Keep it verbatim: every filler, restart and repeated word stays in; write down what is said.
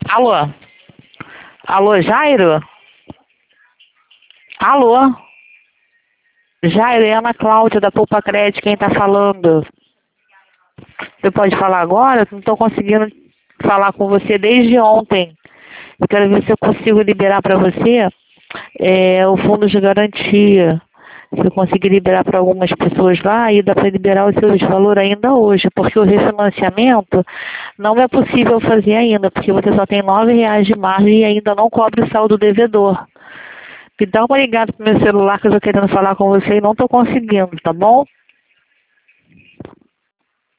Alô? Alô, Jairo? Alô? Jairo, é a Ana Cláudia da Poupa Crédito, quem tá falando? Você pode falar agora? Não estou conseguindo falar com você desde ontem. Eu quero ver se eu consigo liberar para você é, o fundo de garantia. Se eu conseguir liberar para algumas pessoas lá, e dá para liberar o seu valor ainda hoje, porque o refinanciamento não é possível fazer ainda, porque você só tem nove reais de margem e ainda não cobre o saldo devedor. Me dá uma ligada pro meu celular que eu estou querendo falar com você e não estou conseguindo, tá bom?